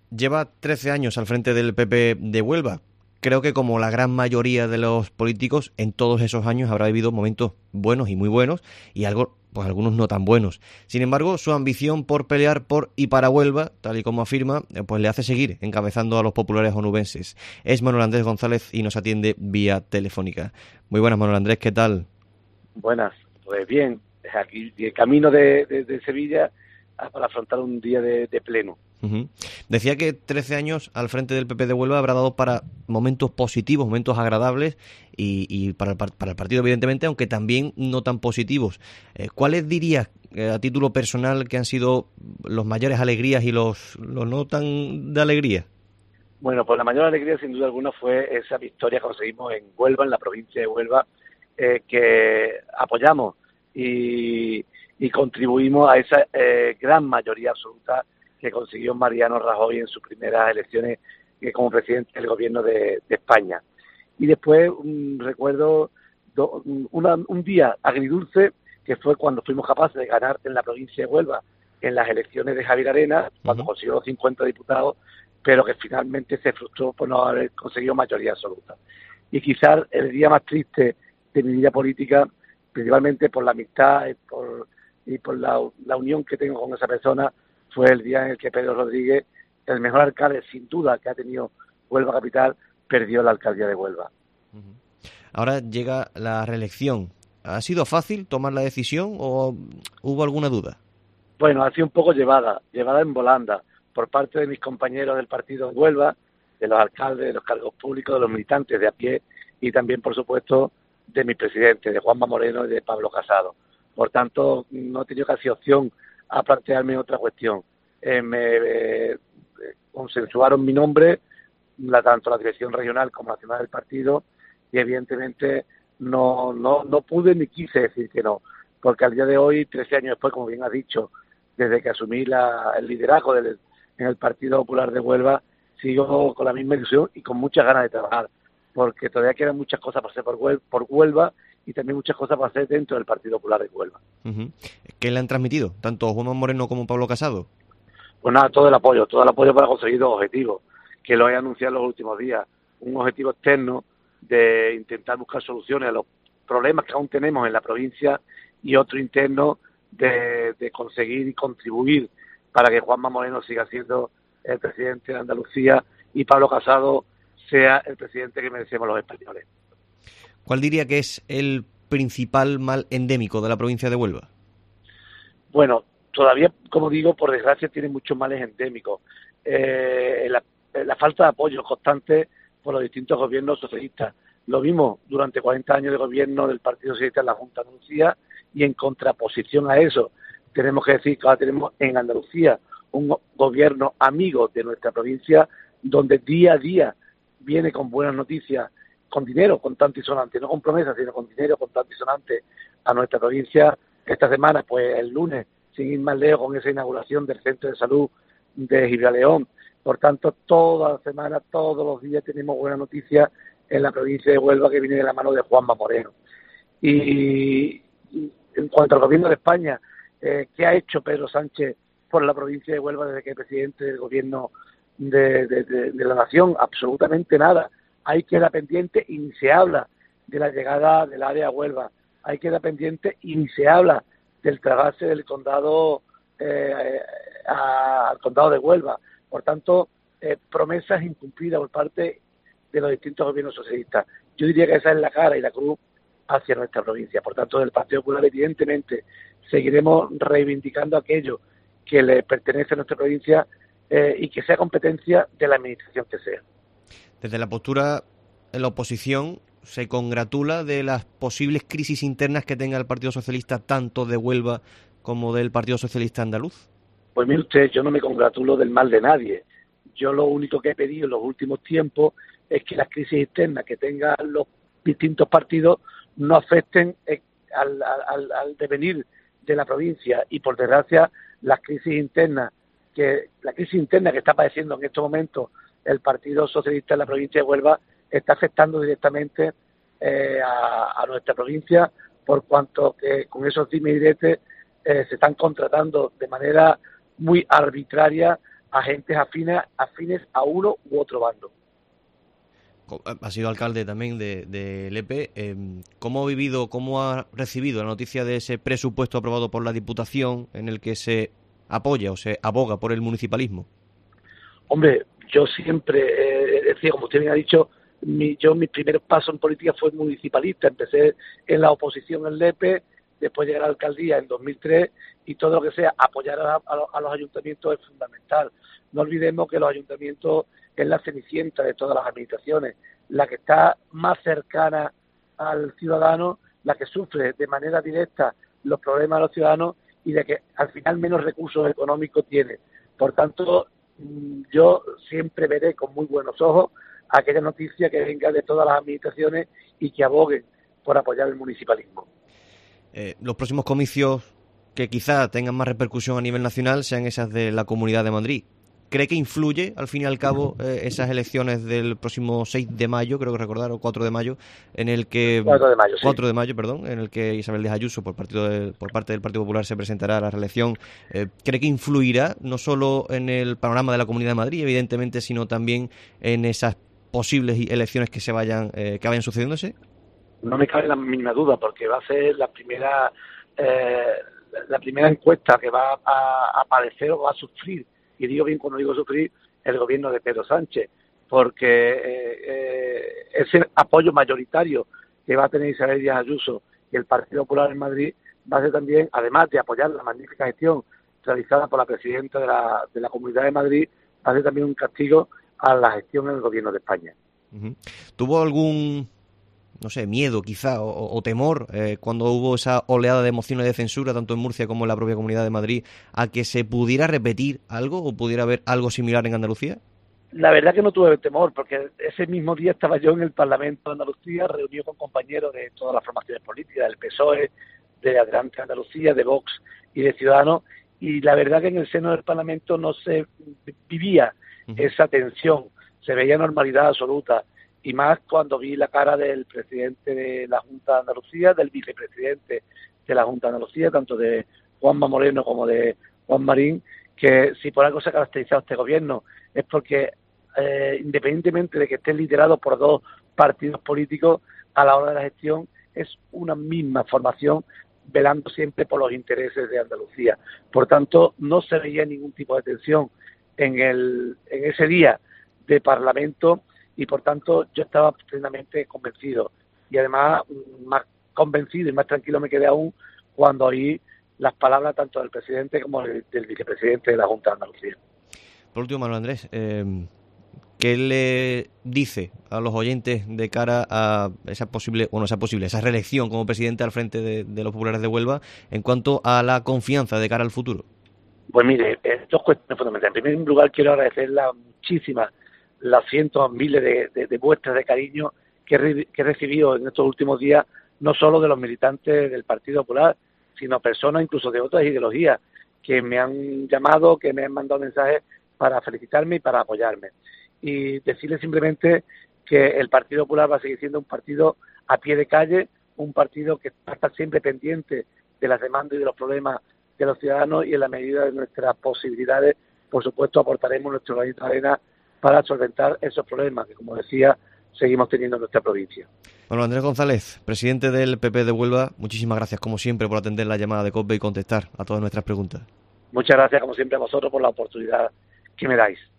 Lleva 13 años al frente del PP de Huelva. Creo que como la gran mayoría de los políticos, en todos esos años habrá vivido momentos buenos y muy buenos y algo, pues algunos no tan buenos. Sin embargo, su ambición por pelear por y para Huelva, tal y como afirma, pues le hace seguir encabezando a los populares onubenses. Es Manuel Andrés González y nos atiende vía telefónica. Muy buenas, Manuel Andrés, ¿qué tal? Buenas, pues bien, aquí de camino de Sevilla para afrontar un día de pleno. Uh-huh. Decía que 13 años al frente del PP de Huelva habrá dado para momentos positivos, momentos agradables y para el partido, evidentemente, aunque también no tan positivos. ¿Cuáles dirías, a título personal, que han sido los mayores alegrías y los no tan de alegría? Bueno, pues la mayor alegría sin duda alguna fue esa victoria que conseguimos en Huelva, en la provincia de Huelva, que apoyamos y contribuimos a esa gran mayoría absoluta que consiguió Mariano Rajoy en sus primeras elecciones como presidente del gobierno de España. Y después recuerdo un día agridulce que fue cuando fuimos capaces de ganar en la provincia de Huelva en las elecciones de Javier Arena, cuando Uh-huh. consiguió los 50 diputados, pero que finalmente se frustró por no haber conseguido mayoría absoluta. Y quizás el día más triste de mi vida política, principalmente por la amistad y por la unión que tengo con esa persona, fue el día en el que Pedro Rodríguez, el mejor alcalde sin duda que ha tenido Huelva Capital, perdió la alcaldía de Huelva. Uh-huh. Ahora llega la reelección. ¿Ha sido fácil tomar la decisión o hubo alguna duda? Bueno, ha sido un poco llevada en volanda por parte de mis compañeros del partido en Huelva, de los alcaldes, de los cargos públicos, de los militantes de a pie y también, por supuesto, de mis presidentes, de Juanma Moreno y de Pablo Casado. Por tanto, no he tenido casi opción a plantearme otra cuestión. Consensuaron mi nombre, tanto la dirección regional como la nacional del partido, y evidentemente no pude ni quise decir que no, porque al día de hoy, 13 años después, como bien has dicho, desde que asumí el liderazgo en el Partido Popular de Huelva, sigo con la misma ilusión y con muchas ganas de trabajar, porque todavía quedan muchas cosas para hacer por Huelva y también muchas cosas para hacer dentro del Partido Popular de Huelva. Uh-huh. ¿Qué le han transmitido tanto Juanma Moreno como Pablo Casado? Pues nada, todo el apoyo para conseguir dos objetivos, que lo he anunciado en los últimos días. Un objetivo externo de intentar buscar soluciones a los problemas que aún tenemos en la provincia y otro interno de conseguir y contribuir para que Juanma Moreno siga siendo el presidente de Andalucía y Pablo Casado sea el presidente que merecemos los españoles. ¿Cuál diría que es el principal mal endémico de la provincia de Huelva? Bueno, todavía, como digo, por desgracia tiene muchos males endémicos. La falta de apoyo constante por los distintos gobiernos socialistas. Lo vimos durante 40 años de gobierno del Partido Socialista en la Junta de Andalucía y en contraposición a eso tenemos que decir que ahora tenemos en Andalucía un gobierno amigo de nuestra provincia donde día a día viene con buenas noticias, con dinero contante y sonante, no con promesas, sino con dinero contante y sonante a nuestra provincia. Esta semana, pues el lunes, sin ir más lejos, con esa inauguración del Centro de Salud de Gibraleón. Por tanto, toda la semana, todos los días tenemos buenas noticias en la provincia de Huelva que viene de la mano de Juanma Moreno. Y en cuanto al gobierno de España, ¿qué ha hecho Pedro Sánchez por la provincia de Huelva desde que es presidente del gobierno de la nación? Absolutamente nada. Ahí queda pendiente y ni se habla de la llegada del área a Huelva. Ahí queda pendiente y ni se habla del traslado del condado al condado de Huelva. Por tanto, promesas incumplidas por parte de los distintos gobiernos socialistas. Yo diría que esa es la cara y la cruz hacia nuestra provincia. Por tanto, del Partido Popular, evidentemente, seguiremos reivindicando aquello que le pertenece a nuestra provincia y que sea competencia de la administración que sea. Desde la postura en la oposición, ¿se congratula de las posibles crisis internas que tenga el Partido Socialista, tanto de Huelva como del Partido Socialista andaluz? Pues mire usted, yo no me congratulo del mal de nadie. Yo lo único que he pedido en los últimos tiempos es que las crisis internas que tengan los distintos partidos no afecten al devenir de la provincia. Y por desgracia, la crisis interna que está padeciendo en estos momentos el Partido Socialista en la provincia de Huelva está afectando directamente a nuestra provincia, por cuanto que con esos dimes y diretes se están contratando de manera muy arbitraria agentes afines a uno u otro bando. Ha sido alcalde también de Lepe. ¿Cómo ha vivido, cómo ha recibido la noticia de ese presupuesto aprobado por la Diputación en el que se apoya o se aboga por el municipalismo? Hombre, yo siempre, es decir, como usted bien ha dicho, mi primer paso en política fue municipalista. Empecé en la oposición en Lepe, después llegué a la alcaldía en 2003 y todo lo que sea apoyar a los ayuntamientos es fundamental. No olvidemos que los ayuntamientos es la cenicienta de todas las administraciones, la que está más cercana al ciudadano, la que sufre de manera directa los problemas de los ciudadanos y de que al final menos recursos económicos tiene. Por tanto, yo siempre veré con muy buenos ojos aquella noticia que venga de todas las administraciones y que aboguen por apoyar el municipalismo. Los próximos comicios que quizá tengan más repercusión a nivel nacional sean esas de la Comunidad de Madrid. ¿Cree que influye, al fin y al cabo, esas elecciones del próximo 6 de mayo, creo que recordar, o 4 de mayo, en el que... 4 de mayo, sí. 4 de mayo, perdón, en el que Isabel Díaz Ayuso, por parte del Partido Popular, se presentará a la reelección. ¿Cree que influirá no solo en el panorama de la Comunidad de Madrid, evidentemente, sino también en esas posibles elecciones que vayan sucediéndose? No me cabe la mínima duda, porque va a ser la primera encuesta que va a aparecer o va a sufrir, y digo bien cuando digo sufrir, el gobierno de Pedro Sánchez, porque ese apoyo mayoritario que va a tener Isabel Díaz Ayuso y el Partido Popular en Madrid va a ser también, además de apoyar la magnífica gestión realizada por la presidenta de la Comunidad de Madrid, va a ser también un castigo a la gestión del gobierno de España. Uh-huh. ¿Tuvo algún, no sé, miedo quizá o temor cuando hubo esa oleada de mociones de censura tanto en Murcia como en la propia Comunidad de Madrid a que se pudiera repetir algo o pudiera haber algo similar en Andalucía? La verdad que no tuve temor, porque ese mismo día estaba yo en el Parlamento de Andalucía reunido con compañeros de todas las formaciones políticas, del PSOE, de Adelante Andalucía, de Vox y de Ciudadanos, y la verdad que en el seno del Parlamento no se vivía esa tensión, se veía normalidad absoluta, y más cuando vi la cara del presidente de la Junta de Andalucía, del vicepresidente de la Junta de Andalucía, tanto de Juanma Moreno como de Juan Marín, que si por algo se ha caracterizado este gobierno es porque independientemente de que esté liderado por dos partidos políticos, a la hora de la gestión es una misma formación velando siempre por los intereses de Andalucía. Por tanto, no se veía ningún tipo de tensión en ese día de Parlamento y por tanto yo estaba plenamente convencido y además más convencido y más tranquilo me quedé aún cuando oí las palabras tanto del presidente como del vicepresidente de la Junta de Andalucía. Por último, Manuel Andrés, ¿qué le dice a los oyentes de cara a esa reelección como presidente al frente de los populares de Huelva en cuanto a la confianza de cara al futuro? Pues mire, dos cuestiones fundamentales. En primer lugar, quiero agradecer las cientos, miles de muestras de cariño que he recibido en estos últimos días, no solo de los militantes del Partido Popular, sino personas incluso de otras ideologías que me han llamado, que me han mandado mensajes para felicitarme y para apoyarme. Y decirles simplemente que el Partido Popular va a seguir siendo un partido a pie de calle, un partido que va a estar siempre pendiente de las demandas y de los problemas de los ciudadanos y en la medida de nuestras posibilidades, por supuesto, aportaremos nuestro granito de arena para solventar esos problemas que, como decía, seguimos teniendo en nuestra provincia. Bueno, Andrés González, presidente del PP de Huelva, muchísimas gracias, como siempre, por atender la llamada de COPE y contestar a todas nuestras preguntas. Muchas gracias, como siempre, a vosotros por la oportunidad que me dais.